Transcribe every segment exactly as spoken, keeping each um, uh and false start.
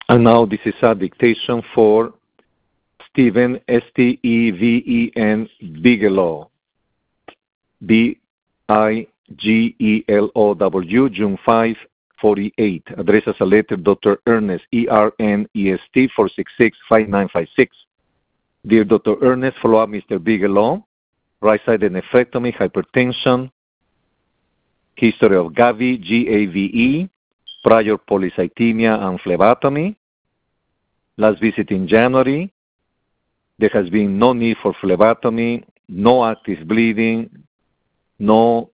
And now this is a dictation for Steven, S T E V E N, Bigelow, B I G E L O W, June fifth, forty-eight. Address as a letter, Doctor Ernest, E R N E S T, four six six, five nine five six. Dear Doctor Ernest, follow up Mister Bigelow, right-sided nephrectomy, hypertension, history of Gavi, G A V E, prior polycythemia and phlebotomy. Last visit in January. There has been no need for phlebotomy, no active bleeding, no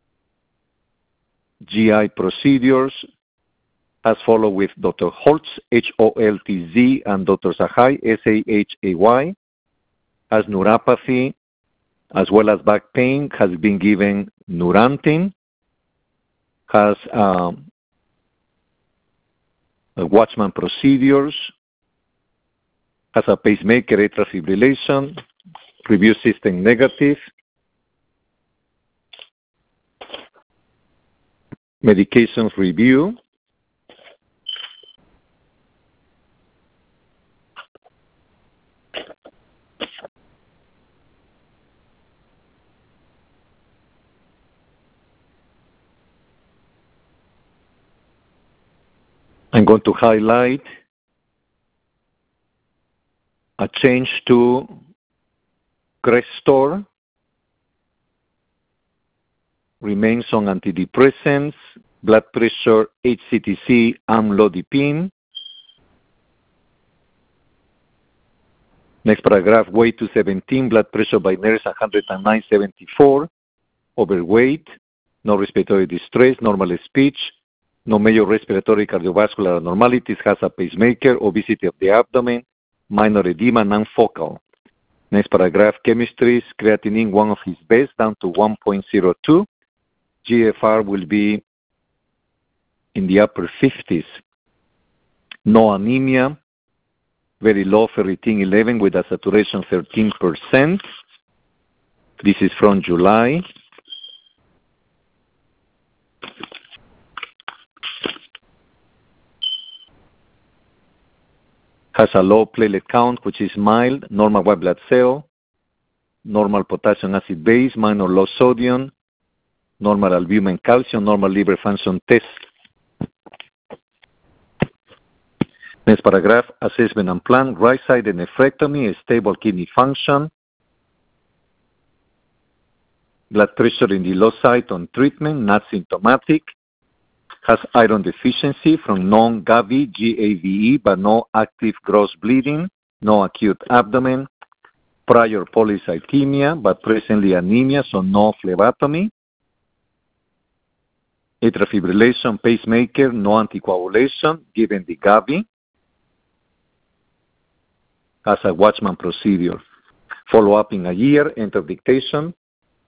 G I procedures, as followed with Doctor Holtz, H O L T Z, and Doctor Sahai, S A H A Y, has neuropathy, as well as back pain, has been given Neurontin, has um, Watchman procedures, has a pacemaker, atrial fibrillation, review system negative, medications review, I'm going to highlight a change to Crestor, remains on antidepressants, blood pressure, H C T C, amlodipine. Next paragraph, weight two seventeen, blood pressure by nurse one hundred nine seventy-four, overweight, no respiratory distress, normal speech, no major respiratory cardiovascular abnormalities, has a pacemaker, obesity of the abdomen, minor edema, non-focal. Next paragraph, chemistry, creatinine, one of his best, down to one point zero two. G F R will be in the upper fifties. No anemia, very low ferritin eleven with a saturation thirteen percent. This is from July. Has a low platelet count, which is mild, normal white blood cell, normal potassium acid base, minor low sodium, normal albumin calcium, normal liver function test. Next paragraph, assessment and plan, right-sided nephrectomy, stable kidney function, blood pressure in the low side on treatment, not symptomatic, has iron deficiency from non-Gavi, G A V E, but no active gross bleeding, no acute abdomen, prior polycythemia, but presently anemia, so no phlebotomy, atrial fibrillation, pacemaker, no anticoagulation, given the Gavi, has a Watchman procedure. Follow up in a year, enter dictation.